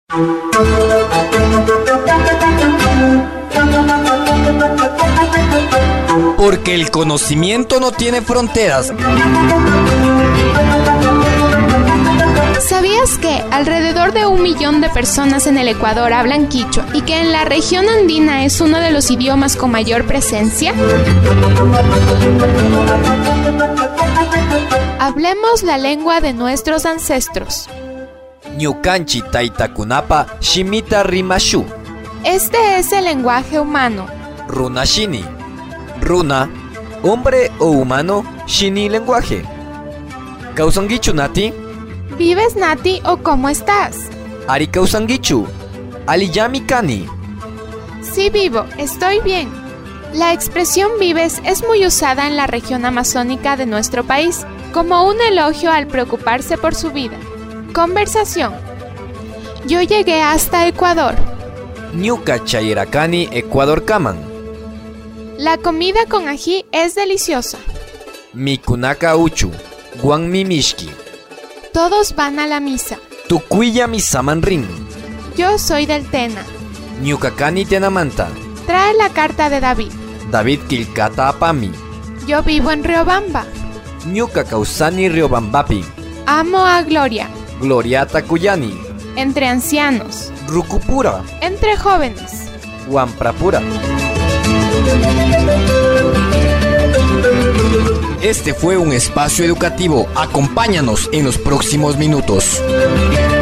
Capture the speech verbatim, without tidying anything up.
Porque el conocimiento no tiene fronteras. ¿Sabías que alrededor de un millón de personas en el Ecuador hablan quichua y que en la región andina es uno de los idiomas con mayor presencia? Hablemos la lengua de nuestros ancestros. Ñukanchi taytakunapa shimita rimashu. Este es el lenguaje humano. Runa shini. Runa, hombre o humano, shini lenguaje. Kausangichu nati. ¿Vives, Nati, o cómo estás? Ari kausangichu. Aliyami kani. Sí, vivo, estoy bien. La expresión vives es muy usada en la región amazónica de nuestro país, como un elogio al preocuparse por su vida. Conversación. Yo llegué hasta Ecuador. Ñuka chayrakani Ecuador kaman. La comida con ají es deliciosa. Mikunaka uchu. Guanmi mishki. Todos van a la misa. Tukuya misaman rin. Yo soy del Tena. Ñukakani tenamanta. Trae la carta de David. David kilkata apami. Yo vivo en Riobamba. Ñuka kausani Riobambapi. Amo a Gloria. Gloria takuyani. Entre ancianos. Rukupura. Entre jóvenes. Wamprapura. Este fue un espacio educativo. Acompáñanos en los próximos minutos.